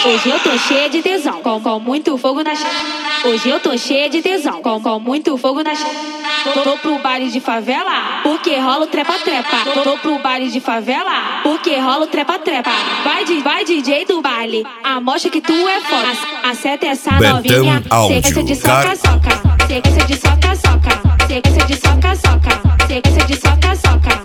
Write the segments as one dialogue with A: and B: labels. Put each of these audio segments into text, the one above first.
A: Hoje eu tô cheia de tesão, com muito fogo na chama. Hoje eu tô cheia de tesão, com muito fogo na chama. Tô pro baile de favela, porque rola o trepa-trepa. Tô pro baile de favela, porque rola o trepa-trepa. Vai DJ do baile, amostra que tu é foda. Acerta essa novinha, sequência de soca-soca. Sequência de soca-soca. Sequência de soca-soca. Sequência de soca-soca.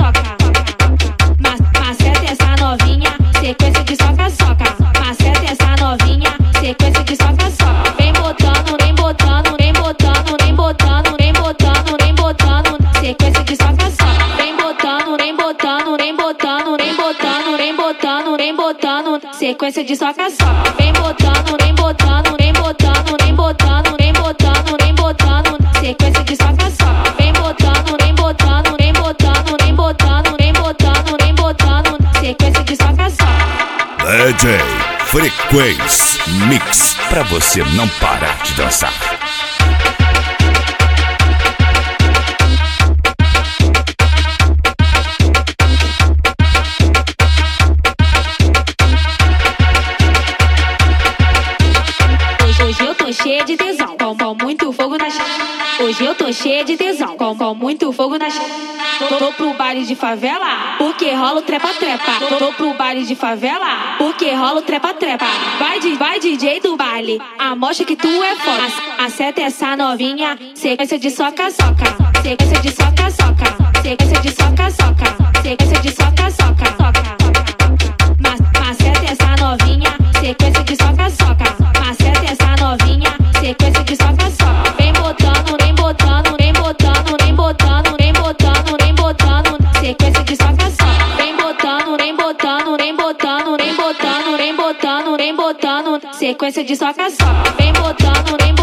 A: Acerta essa novinha, sequência de soca-soca. Acerta essa novinha, sequência de soca-soca. Vem botando, vem botando, vem botando, vem botando, vem botando, vem botando. Sequência de soca-soca. Vem botando, vem botando, vem botando, vem botando, vem botando, vem botando. Sequência de soca-soca. Vem botando, vem botando, vem botando, vem botando, vem botando, vem botando. Sequência de soca-soca. Vem botando, vem botando, vem botando, vem botando, vem botando, vem botando. Sequência de soca-soca.
B: DJ Frequência Mix, pra você não parar de dançar.
A: Hoje eu tô cheia de tesão, com muito fogo na chama. Hoje eu tô cheia de tesão, com muito fogo na chama. Tô pro baile de favela, porque rola o trepa-trepa. Tô pro baile de favela, porque rola o trepa-trepa. Vai DJ do baile, amostra que tu é foda. Acerta essa novinha, sequência de soca-soca. Sequência de soca-soca. Sequência de soca-soca. Sequência de soca-soca. Acerta essa novinha, sequência de soca-soca. Acerta essa novinha, sequência de soca-soca. Vem botando, vem botando, vem botando, vem botando, vem botando, vem botando. Sequência de soca-soca. Vem botando, vem botando, vem botando, vem botando, vem botando, vem botando. Sequência de soca-soca. Vem botando, vem